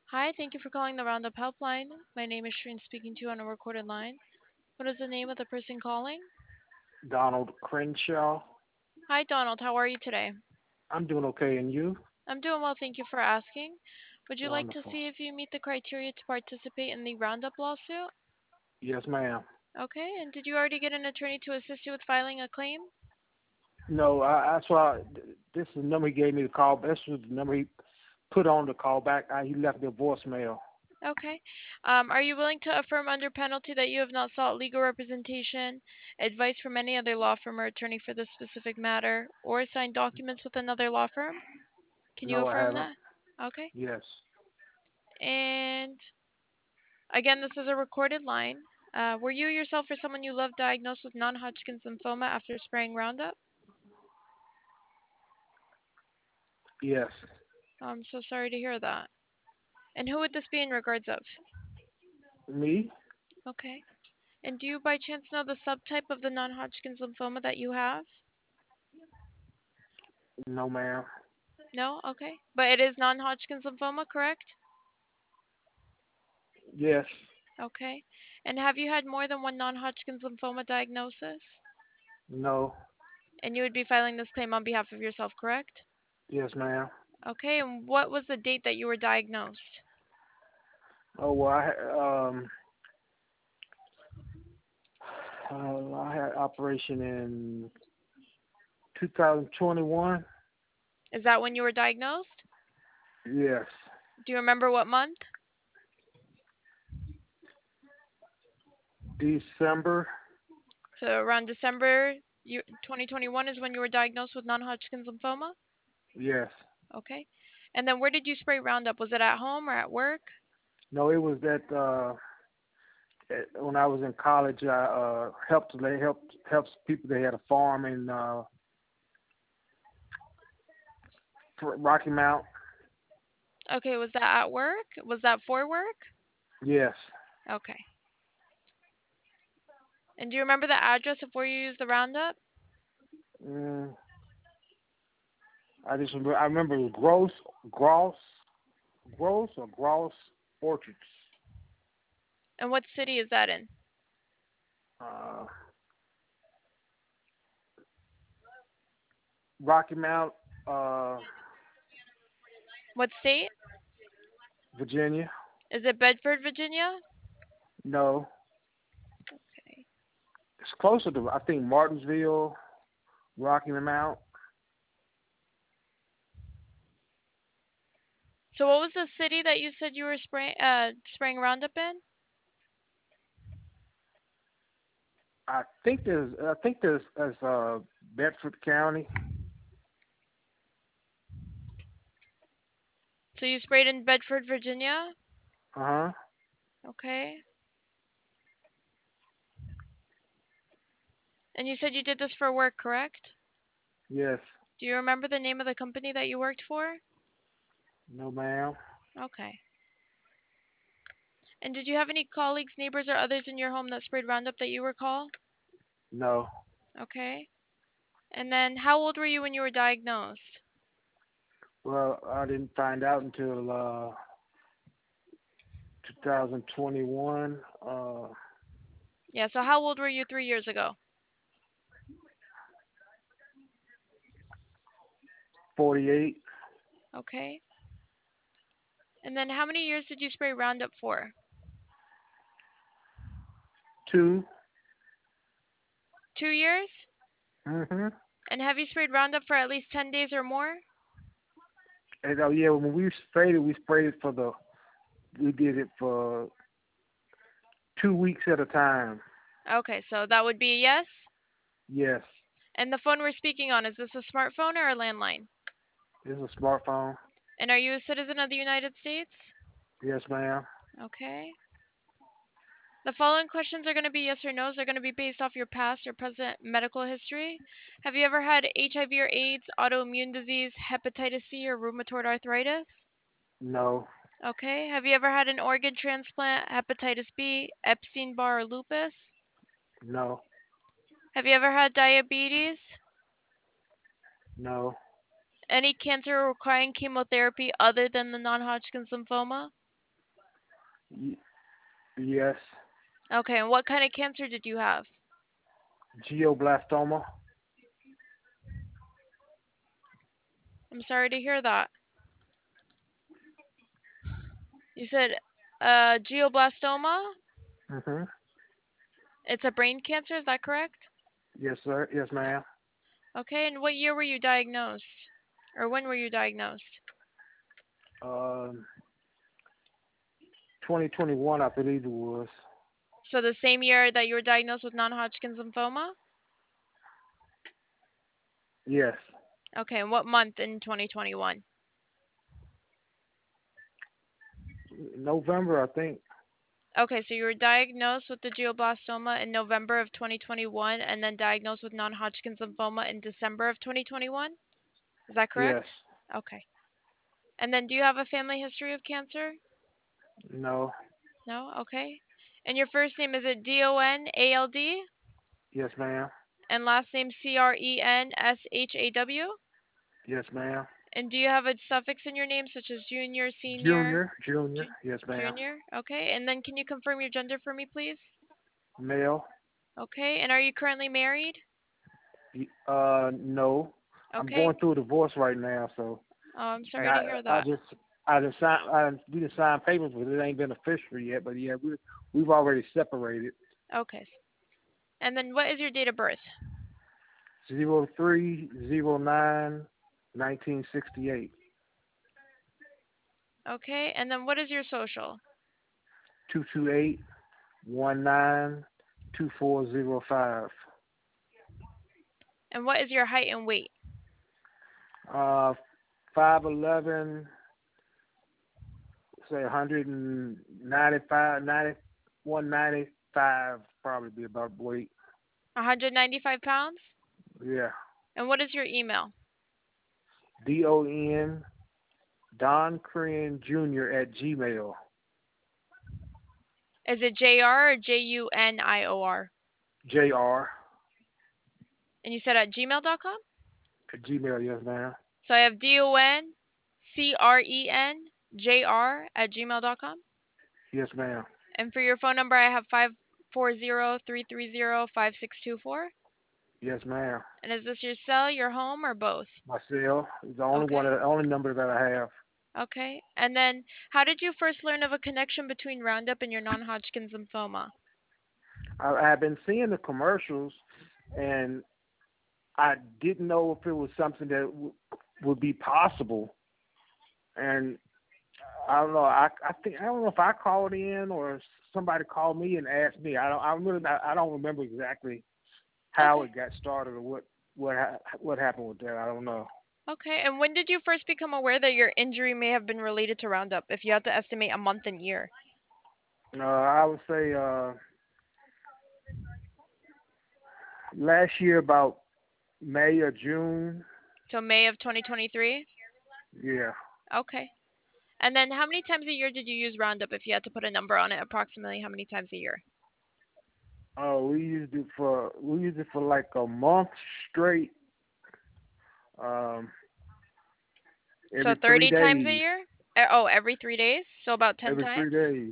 Hi, thank you for calling the Roundup Helpline. My name is Shreen speaking to you on a recorded line. What is the name of the person calling? Donald Crenshaw. Hi, Donald. How are you today? I'm doing okay, and you? I'm doing well, thank you for asking. Would you like to Wonderful. see if you meet the criteria to participate in the Roundup lawsuit? Yes, ma'am. Okay, and did you already get an attorney to assist you with filing a claim? No, that's why this is the number he gave me to call. This was the number he put on to call back. He left me a voicemail. Okay. Are you willing to affirm under penalty that you have not sought legal representation, advice from any other law firm or attorney for this specific matter, or signed documents with another law firm? Can you No, I affirm haven't. that? Okay. Yes. And again, this is a recorded line. Were you yourself or someone you love diagnosed with non-Hodgkin's lymphoma after spraying Roundup? Yes. I'm so sorry to hear that. And who would this be in regards of? Me? Okay. And do you by chance know the subtype of the non-Hodgkin's lymphoma that you have? No, ma'am. No? Okay. But it is non-Hodgkin's lymphoma, correct? Yes. Okay. And have you had more than one non-Hodgkin's lymphoma diagnosis? No. And you would be filing this claim on behalf of yourself, correct? Yes, ma'am. Okay. And what was the date that you were diagnosed? Oh well, I had operation in 2021. Is that when you were diagnosed? Yes. Do you remember what month? December. So around December 2021 is when you were diagnosed with non-Hodgkin's lymphoma? Yes. Okay. And then where did you spray Roundup? Was it at home or at work? No, it was that when I was in college, I helped people that had a farm in Rocky Mount. Okay, was that at work? Was that for work? Yes. Okay. And do you remember the address of where you used the Roundup? Mm, I remember it was Gross Orchards. And what city is that in? Uh, Rocky Mount, uh, What state? Virginia. Is it Bedford, Virginia? No, Okay. it's closer to I think Martinsville, Rocky Mount. So what was the city that you said you were spraying Roundup in? I think there's Bedford County. So you sprayed in Bedford, Virginia? Uh huh. Okay. And you said you did this for work, correct? Yes. Do you remember the name of the company that you worked for? No, ma'am. Okay. And did you have any colleagues, neighbors, or others in your home that sprayed Roundup that you recall? No. Okay. And then how old were you when you were diagnosed? Well, I didn't find out until 2021. Yeah, so how old were you 3 years ago? 48. Okay. And then how many years did you spray Roundup for? 2. 2 years? Mm-hmm. And have you sprayed Roundup for at least 10 days or more? And oh yeah, when we sprayed it we did it for 2 weeks at a time. Okay, so that would be a yes. Yes. And the phone we're speaking on, is this a smartphone or a landline? It's a smartphone. And are you a citizen of the United States? Yes, ma'am. Okay. The following questions are going to be yes or no's. They're going to be based off your past or present medical history. Have you ever had HIV or AIDS, autoimmune disease, hepatitis C, or rheumatoid arthritis? No. Okay. Have you ever had an organ transplant, hepatitis B, Epstein-Barr, or lupus? No. Have you ever had diabetes? No. Any cancer requiring chemotherapy other than the non-Hodgkin's lymphoma? Y- yes. Okay, and what kind of cancer did you have? Glioblastoma. I'm sorry to hear that. You said glioblastoma? Mhm. It's a brain cancer, is that correct? Yes, sir. Yes, ma'am. Okay, and what year were you diagnosed? Or when were you diagnosed? Um, 2021, I believe it was. So the same year that you were diagnosed with non-Hodgkin's lymphoma? Yes. Okay, and what month in 2021? November, I think. Okay, so you were diagnosed with the glioblastoma in November of 2021 and then diagnosed with non-Hodgkin's lymphoma in December of 2021? Is that Yes. correct? Okay. And then do you have a family history of cancer? No. No? Okay. And your first name, is it Donald? Yes, ma'am. And last name Crenshaw? Yes, ma'am. And do you have a suffix in your name such as junior, senior, Junior. Junior. Yes, ma'am. junior? Okay. And then can you confirm your gender for me, please? Male. Okay. And are you currently married? No. I'm Okay. going through a divorce right now, so Oh, I'm sorry to not. hear I that. just. I just signed. We just signed papers, but it ain't been official yet. But yeah, we've already separated. Okay. And then what is your date of birth? 03/09/1968. Okay. And then what is your social? 228-19-2405. And what is your height and weight? 5'11", say 195, 195 probably be about weight. 195 pounds? Yeah. And what is your email? DON Don Crane Jr. at Gmail. Is it JR or JUNIOR? JR And you said at gmail.com? at Gmail. Yes, ma'am. So I have DONCRENJR at gmail.com. Yes, ma'am. And for your phone number, I have 540-330-5624. Yes, ma'am. And is this your cell, your home, or both? My cell is the only one, Okay. the only number that I have. Okay. And then how did you first learn of a connection between Roundup and your non-Hodgkin's lymphoma? I've been seeing the commercials, and I didn't know if it was something that would be possible. And I don't know. I think I don't know if I called in or somebody called me and asked me. I don't remember exactly how Okay. it got started or what happened with that. I don't know. Okay. And when did you first become aware that your injury may have been related to Roundup, if you had to estimate a month and year? I would say last year about May or June. So May of 2023? Yeah. Okay. And then how many times a year did you use Roundup, if you had to put a number on it, approximately how many times a year? Oh, we used it for like a month straight. Um, So every 3 30 times a days. year? Oh, every 3 days? So about 10 Every three times? days.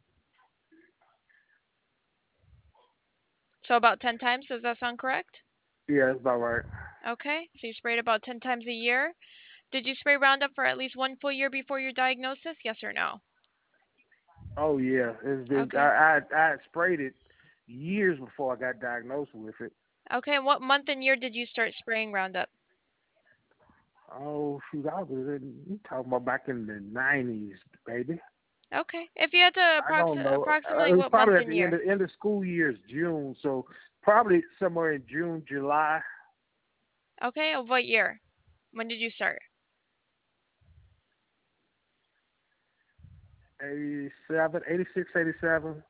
So about 10 times, does that sound correct? Yeah, that's about right. Okay, so you sprayed about 10 times a year. Did you spray Roundup for at least one full year before your diagnosis? Yes or no? Oh yeah, it's been. Okay. I had sprayed it years before I got diagnosed with it. Okay, and what month and year did you start spraying Roundup? Oh shoot, you talking about back in the '90s, baby. Okay. If you had to I don't know. approximately It was what probably month at and the year? end of school years, June. So probably somewhere in June, July. Okay, of what year? When did you start? 87, 86, 87.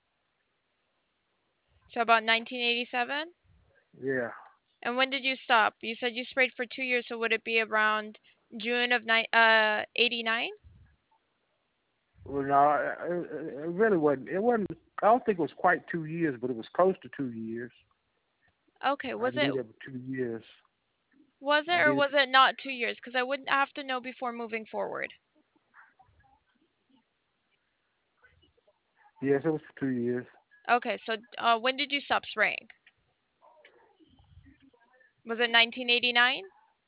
So about 1987? Yeah. And when did you stop? You said you sprayed for 2 years, so would it be around June of 89? Well, no, it really wasn't. It wasn't. I don't think it was quite 2 years, but it was close to 2 years. Okay, I did it for 2 years. was I it or did. was it not 2 years? Because I wouldn't have to know before moving forward. Yes, it was for 2 years. Okay, so when did you stop spraying? Was it 1989?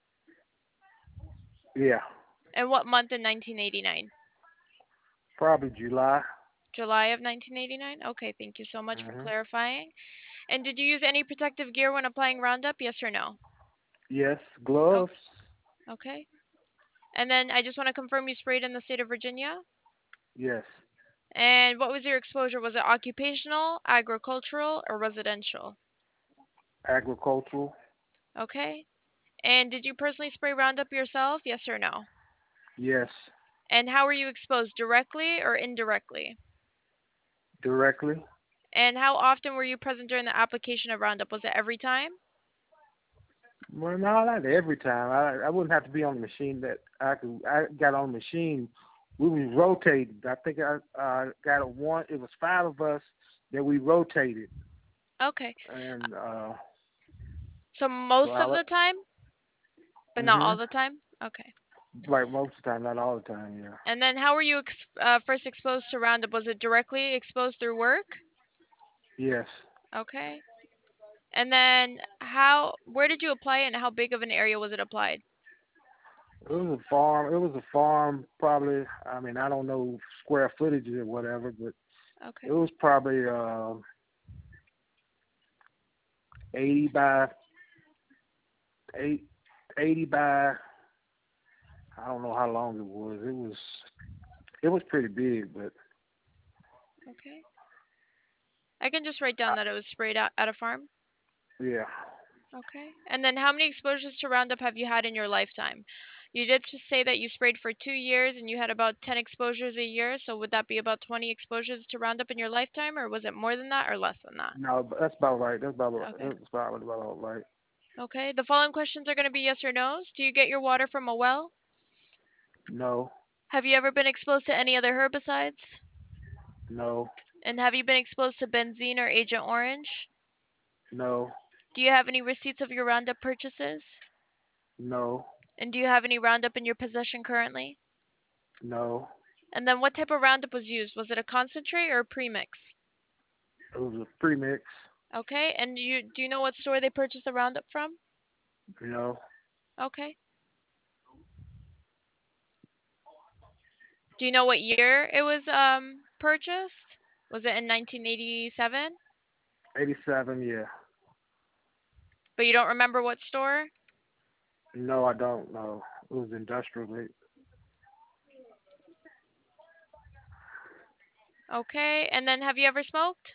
Yeah, And what month in 1989? probably July. July of 1989? Okay, thank you so much for Hmm. clarifying. And did you use any protective gear when applying Roundup? Yes or no? Yes, Oh, gloves. okay. And then I just want to confirm you sprayed in the state of Virginia. Yes, And what was your exposure? Was it occupational, agricultural, or residential? agricultural. Okay. And did you personally spray Roundup yourself? Yes or no? Yes, And how were you exposed? Directly or indirectly? directly. And how often were you present during the application of Roundup? Was it every time? Well, no, not every time. I wouldn't have to be on the machine that I could. I got on the machine. We was rotated. I think I got a one. It was five of us that we rotated, Okay. and So so most I of let. the time, but not all Mhm. the time? Okay. Like most of the time, not all the time. Yeah. And then how were you first exposed to Roundup? Was it directly exposed through work? Yes. Okay. And then where did you apply it and how big of an area was it applied? It was a farm. It was a farm. Probably. I mean, I don't know square footage or whatever, but it Okay. was probably 80 by eight, 80 by. I don't know how long it was. It was pretty big, but Okay. I can just write down I, that it was sprayed at a farm. yeah. Okay. And then how many exposures to Roundup have you had in your lifetime? You did just say that you sprayed for 2 years and you had about 10 exposures a year. So would that be about 20 exposures to Roundup in your lifetime, or was it more than that or less than that? No, but that's about right. Okay. That's about all right. Okay. The following questions are going to be yes or no's. Do you get your water from a well? No, Have you ever been exposed to any other herbicides? no, And have you been exposed to benzene or Agent Orange? no, Do you have any receipts of your Roundup purchases? no, And do you have any Roundup in your possession currently? no. And then what type of Roundup was used? Was it a concentrate or a premix? It was a premix. Okay, and do you know what store they purchased the Roundup from? No, Okay. Do you know what year it was purchased? Was it in 1987? 87. Yeah. But you don't remember what store? No, I don't know. It was industrial. Okay, and then have you ever smoked?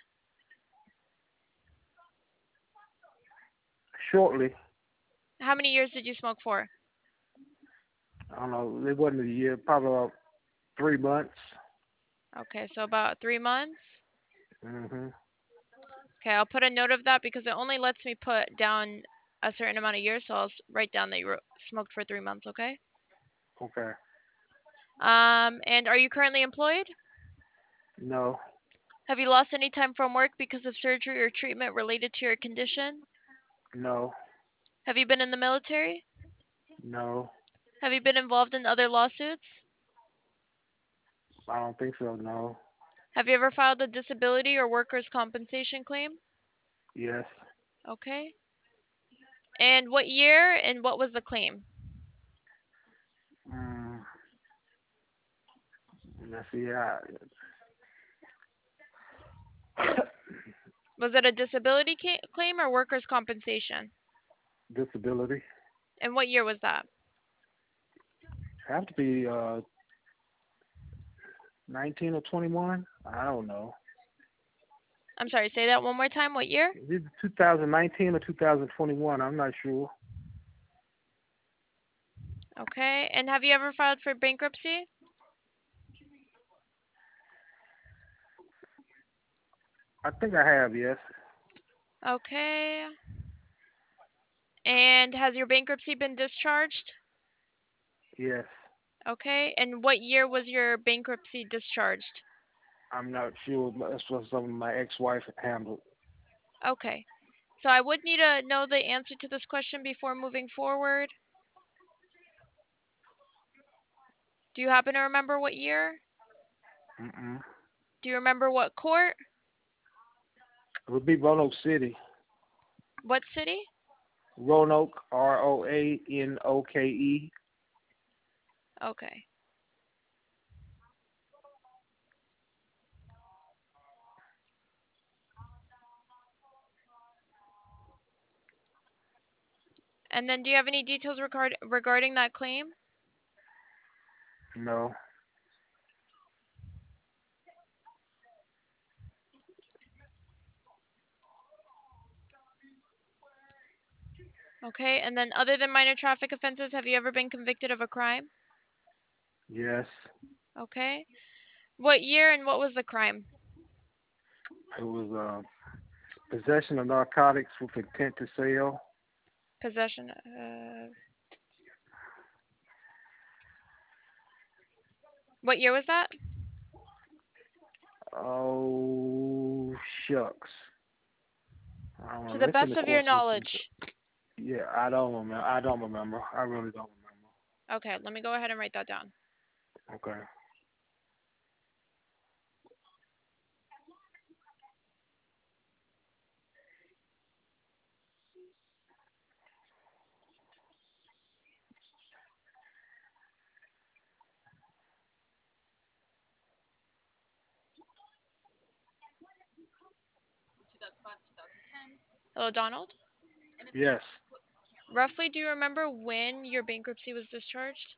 Shortly. How many years did you smoke for? I don't know. It wasn't a year. Probably about 3 months. Okay, so about 3 months. Mhm. Okay, I'll put a note of that because it only lets me put down a certain amount of years, so I'll write down that you smoked for 3 months, okay? Okay. And are you currently employed? No, Have you lost any time from work because of surgery or treatment related to your condition? no, Have you been in the military? no. Have you been involved in other lawsuits? I don't think so. No. Have you ever filed a disability or workers' compensation claim? Yes. Okay. And what year and what was the claim? Mm, let's see. I, Was it a disability claim or workers' compensation? disability. And what year was that? Have to be 19 or 21. I don't know. I'm sorry, say that one more time. What year? Is it 2019 or 2021? I'm not sure. Okay. And have you ever filed for bankruptcy? I think I have. Yes. Okay. And has your bankruptcy been discharged? Yes. Okay. And what year was your bankruptcy discharged? I'm not sure. That's what some of my ex-wife handled. Okay. So I would need to know the answer to this question before moving forward. Do you happen to remember what year? Mm-mm. Do Do you remember what court? It would be Roanoke City. What city? Roanoke, Roanoke. Okay. And then do you have any details regarding that claim? No. Okay. And then other than minor traffic offenses, have you ever been convicted of a crime? Yes. Okay. What year and what was the crime? It was possession of narcotics with intent to sell. Possession. What year was that? Oh shucks. I don't To remember. the It's in best the of your court system. knowledge. Yeah, I don't remember. I don't remember. I really don't remember. Okay, let me go ahead and write that down. Okay. Hello, Donald. Yes. Roughly, do you remember when your bankruptcy was discharged?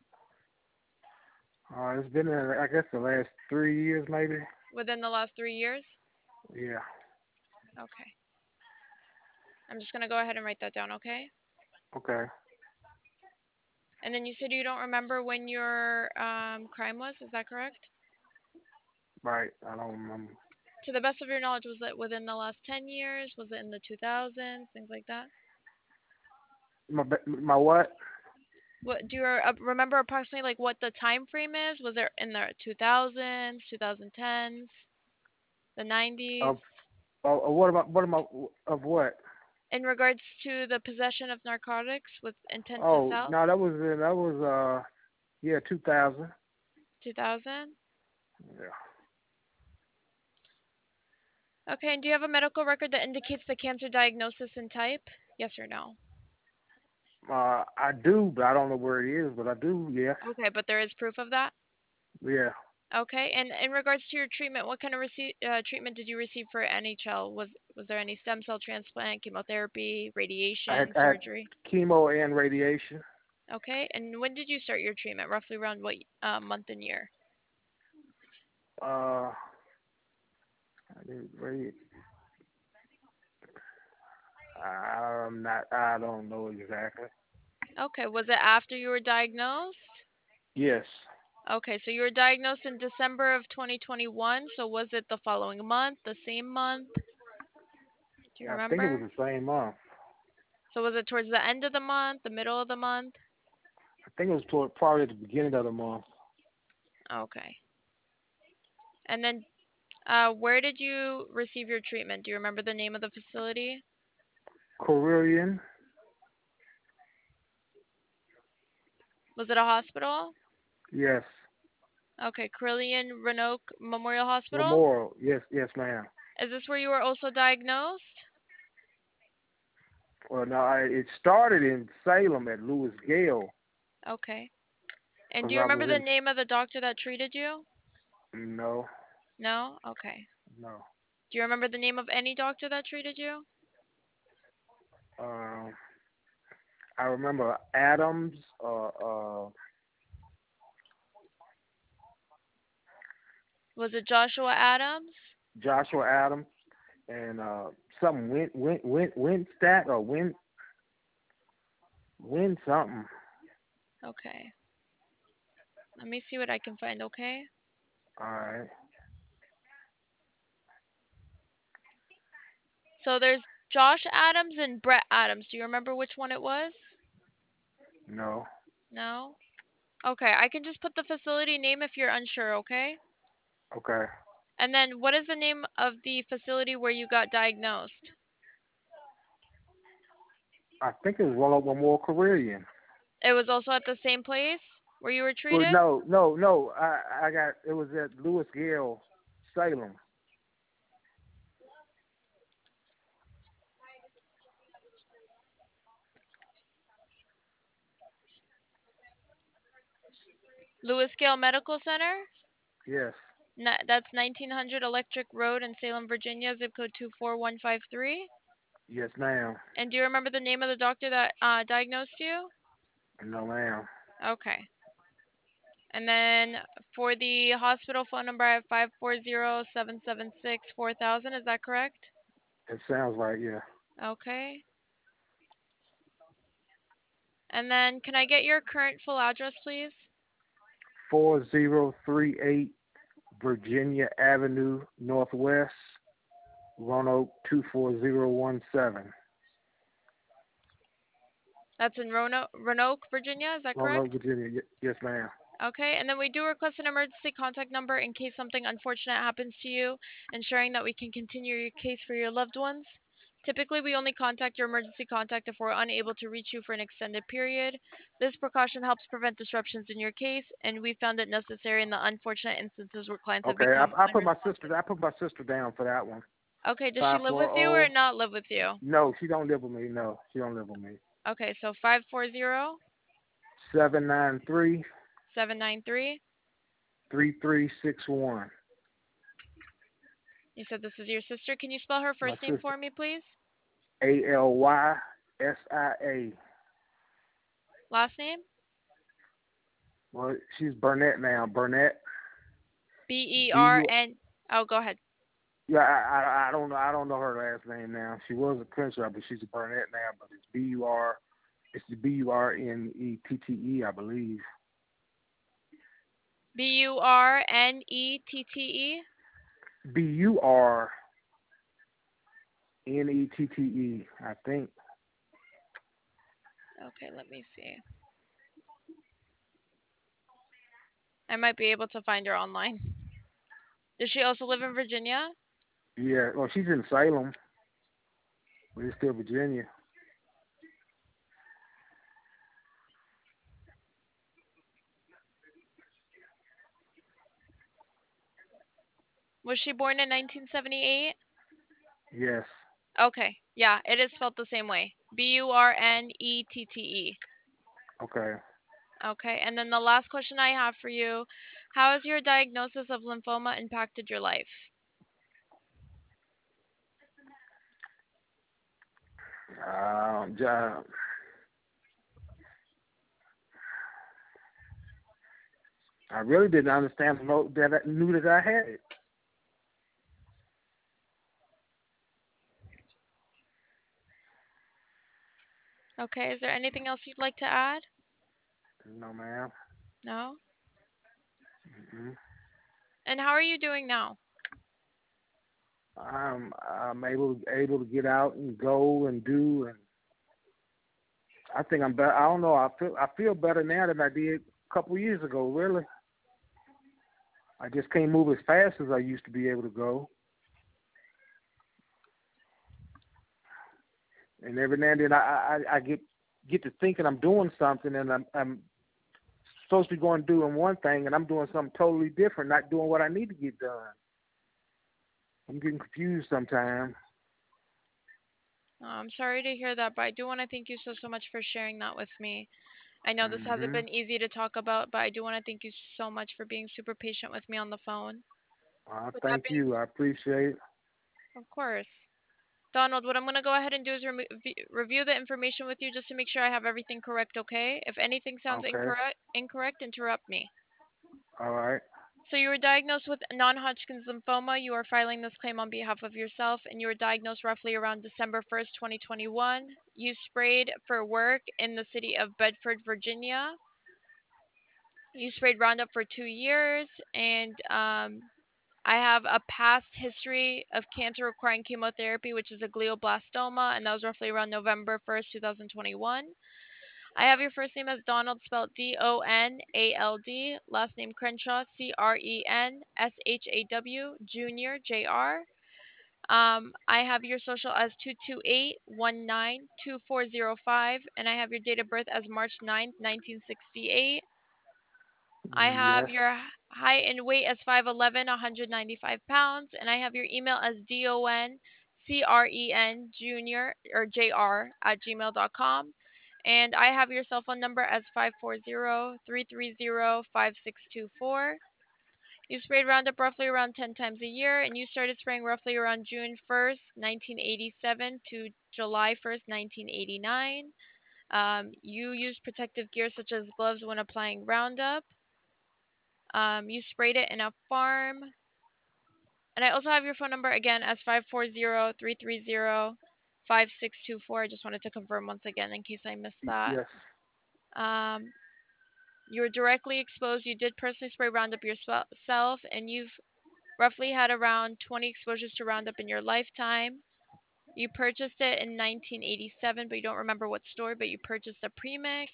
It's been, I guess, the last 3 years, maybe. Within the last 3 years? Yeah. Okay. I'm just going to go ahead and write that down, okay? Okay. And then you said you don't remember when your crime was, is that correct? Right. I don't remember. To the best of your knowledge, was it within the last 10 years? Was it in the 2000s? Things like that? My what? What do you remember approximately like what the time frame is? Was it in the 2000s, 2010s, the 90s? What am I of what? In regards to the possession of narcotics with intent to Oh sell? no, that was yeah, 2000. 2000? Yeah. Okay, and do you have a medical record that indicates the cancer diagnosis and type? Yes or no? I do, but I don't know where it is, but I do. Yeah. Okay, but there is proof of that? Yeah. Okay, and in regards to your treatment, what kind of treatment did you receive for NHL? Was there any stem cell transplant, chemotherapy, radiation, I had surgery? chemo and radiation. Okay, and when did you start your treatment? Roughly around what month and year? I didn't read. I'm not. I don't know exactly. Okay, was it after you were diagnosed? Yes. Okay, so you were diagnosed in December of 2021, so was it the following month, the same month? Do you I think it was remember? the same month. So was it towards the end of the month, the middle of the month? I think it was toward probably at the beginning of the month. Okay. And then where did you receive your treatment? Do you remember the name of the facility? Korean. Was it a hospital? Yes. Okay, Carillion Roanoke Memorial Hospital? Memorial. Yes. Yes, ma'am. Is this where you were also diagnosed? Well, no, it started in Salem at Louis Gale Okay. And do because you I remember was the in. name of the doctor that treated you? No. No? Okay. No. Do you remember the name of any doctor that treated you? Um, I remember Adams. Was it Joshua Adams? Joshua Adams and something Winstat or Win something. Okay. Let me see what I can find, okay? All right. So there's Josh Adams and Brett Adams. Do you remember which one it was? No. No? Okay, I can just put the facility name if you're unsure, okay? Okay. And then what is the name of the facility where you got diagnosed? I think it was one of them more Korean. It was also at the same place where you were Well, treated? no. I got it was at Louis Gale Salem. Lewis Gale Medical Center. Yes. That's 1900 Electric Road in Salem, Virginia, zip code 24153. Yes, ma'am. And do you remember the name of the doctor that diagnosed you? No, ma'am. Okay. And then for the hospital phone number, I have 540-776-4000. Is that correct? It sounds like, yeah. Okay. And then can I get your current full address, please? 4038 Virginia Avenue Northwest, Roanoke 24017. That's in Roanoke, Virginia. Is that Roanoke, correct? Virginia. Yes, ma'am. Okay, and then we do request an emergency contact number in case something unfortunate happens to you, ensuring that we can continue your case for your loved ones. Typically, we only contact your emergency contact if we're unable to reach you for an extended period. This precaution helps prevent disruptions in your case, and we found it necessary in the unfortunate instances where clients have Okay, become I put my sister. unresponsive. I put my sister down for that one. Okay, does she Five live four with you or zero. not live with you? No, she don't live with me. No, she don't live with me. Okay, so 540 793 793. 3361. You said this is your sister. Can you spell her My first name sister. for me, please? ALYSIA. Last name? Well, she's Burnett now. Burnett. B E B R U. N. Oh, go ahead. Yeah, I don't know. I don't know her last name now. She was a Crenshaw, but she's a Burnett now. But it's BUR. It's the BURNETTE, I believe. Burnette. BURNETTE, I think. Okay, let me see. I might be able to find her online. Does she also live in Virginia? Yeah. Well, she's in Salem, but it's still Virginia. Was she born in 1978? Yes. Okay, yeah, it is spelled the same way. Burnette. Okay. Okay, and then the last question I have for you, how has your diagnosis of lymphoma impacted your life? Ja- I really didn't understand that I knew that I had it. Okay, is there anything else you'd like to add? No, ma'am. No? Mm-mm. And how are you doing now? I'm able to get out and go and do, and I think I'm better. I don't know. I feel better now than I did a couple of years ago. Really, I just can't move as fast as I used to be able to go. And every now and then I get to thinking I'm doing something, and I'm supposed to be going doing one thing, and I'm doing something totally different, not doing what I need to get done. I'm getting confused sometimes. I'm sorry to hear that, but I do want to thank you so much for sharing that with me. I know this hasn't Mhm. been easy to talk about, but I do want to thank you so much for being super patient with me on the phone. With that Thank being, you. I appreciate it. of course. Donald, what I'm going to go ahead and do is review the information with you just to make sure I have everything correct, okay? If anything sounds Okay. incorrect, interrupt me. All right. So you were diagnosed with non-Hodgkin's lymphoma. You are filing this claim on behalf of yourself, and you were diagnosed roughly around December 1st, 2021. You sprayed for work in the city of Bedford, Virginia. You sprayed Roundup for 2 years, and I have a past history of cancer requiring chemotherapy, which is a glioblastoma, and that was roughly around November 1st, 2021. I have your first name as Donald, spelled Donald, last name Crenshaw, Crenshaww, Junior, Jr. I have your social as 228192405, and I have your date of birth as March 9th, 1968. I have Yes. your height and weight as 5'11", 195 pounds, and I have your email as DONCREN Junior or JR at gmail.com. And I have your cell phone number as 540-330-5624. You sprayed Roundup roughly around 10 times a year, and you started spraying roughly around June 1st, 1987 to July 1st, 1989. You used protective gear such as gloves when applying Roundup. You sprayed it in a farm. And I also have your phone number again as 540-330-5624. I just wanted to confirm once again in case I missed that. Yes. You were directly exposed. You did personally spray Roundup yourself, and you've roughly had around 20 exposures to Roundup in your lifetime. You purchased it in 1987, but you don't remember what store, but you purchased a premix.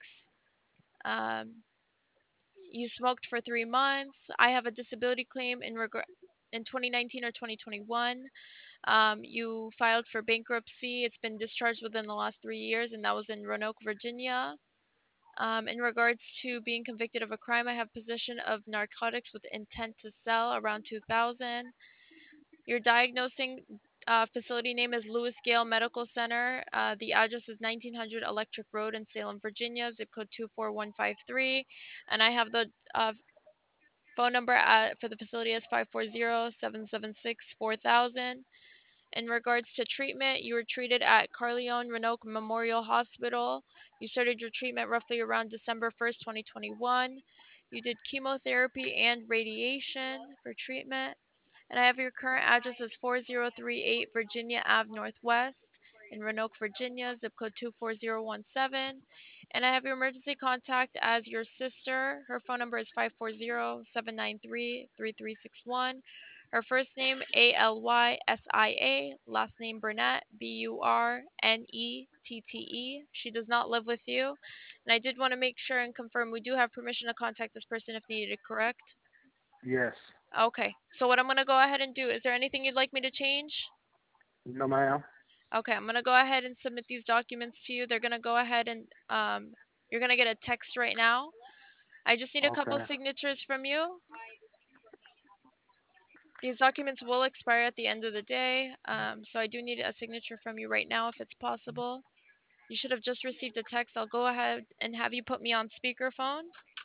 You smoked for 3 months. I have a disability claim in 2019 or 2021. You filed for bankruptcy. It's been discharged within the last 3 years, and that was in Roanoke, Virginia. In regards to being convicted of a crime, I have possession of narcotics with intent to sell around 2000. Your diagnosing facility name is Lewis Gale Medical Center. The address is 1900 Electric Road in Salem, Virginia, zip code 24153. And I have the phone number for the facility as 540-776-4000. In regards to treatment, you were treated at Carleone Roanoke Memorial Hospital. You started your treatment roughly around December 1st, 2021. You did chemotherapy and radiation for treatment. And I have your current address as 4038 Virginia Ave Northwest in Roanoke, Virginia, zip code 24017. And I have your emergency contact as your sister. Her phone number is 540-793-3361. Her first name Alysia, last name Burnett, Burnette. She does not live with you. And I did want to make sure and confirm we do have permission to contact this person if needed, correct? Yes. Okay. So what I'm going to go ahead and do, is there anything you'd like me to change? No, ma'am. Okay, I'm going to go ahead and submit these documents to you. They're going to go ahead and you're going to get a text right now. I just need a couple Okay. signatures from you. These documents will expire at the end of the day, so I do need a signature from you right now if it's possible. You should have just received a text. I'll go ahead and have you put me on speakerphone.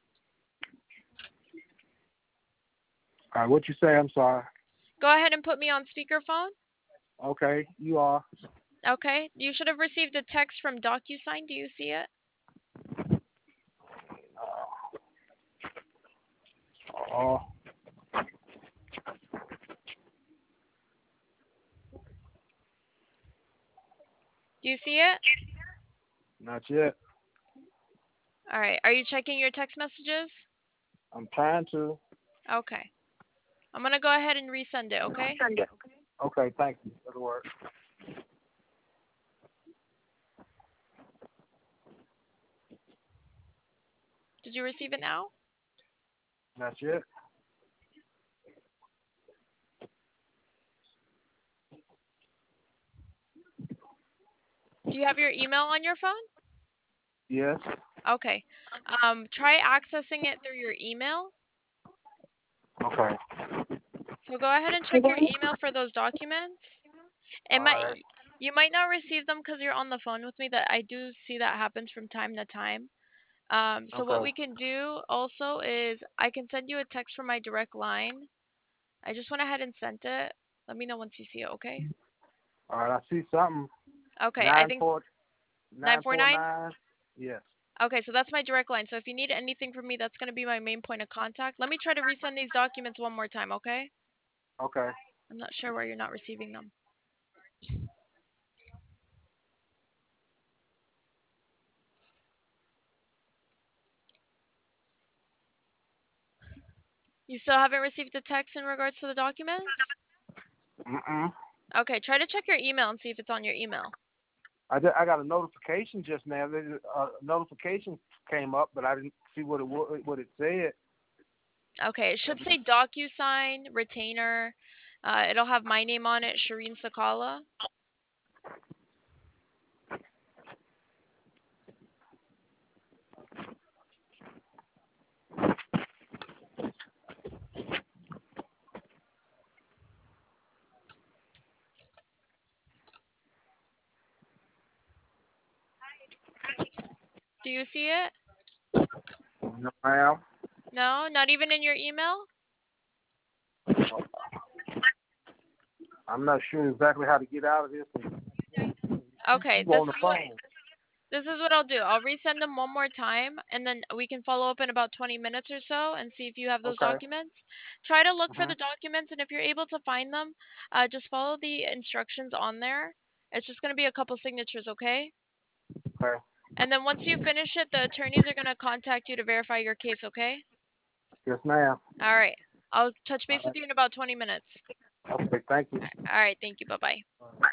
All right, what you say? I'm sorry. Go ahead and put me on speakerphone. Okay, you are. Okay, you should have received a text from DocuSign. Do you see it? Oh, Do you see it? not yet. All right. Are you checking your text messages? I'm trying to. Okay. I'm going to go ahead and resend it, okay? Okay, thank you. That'll work. Did you receive it now? Not yet. Do you have your email on your phone? Yes. Okay. Try accessing it through your email. Okay. So go ahead and check your email for those documents. All right. You might not receive them because you're on the phone with me. That I do see that happens from time to time. So what Okay. we can do also is I can send you a text from my direct line. I just went ahead and sent it. Let me know once you see it, okay? All right. I see something. Okay, I Nine think four 949. 949. Yes. Okay, so that's my direct line. So if you need anything from me, that's going to be my main point of contact. Let me try to resend these documents one more time, okay? Okay. I'm not sure why you're not receiving them. You still haven't received a text in regards to the documents? Mm-mm. Okay, try to check your email and see if it's on your email. I got a notification just now. A notification came up, but I didn't see what it said. Okay, it should say DocuSign, Retainer. It'll have my name on it, Shireen Sakala. Do you see it? No, ma'am. No, not even in your email? I'm not sure exactly how to get out of this. Okay, You on the phone? this is what I'll do. I'll resend them one more time and then we can follow up in about 20 minutes or so and see if you have those Okay. documents. Try to look for Mhm. the documents and if you're able to find them, just follow the instructions on there. It's just going to be a couple signatures, okay? Okay. And then once you finish it, the attorneys are going to contact you to verify your case, okay? Yes, ma'am. All right. I'll touch All base with right. you in about 20 minutes. Okay. Thank you. All right. Thank you. Bye bye.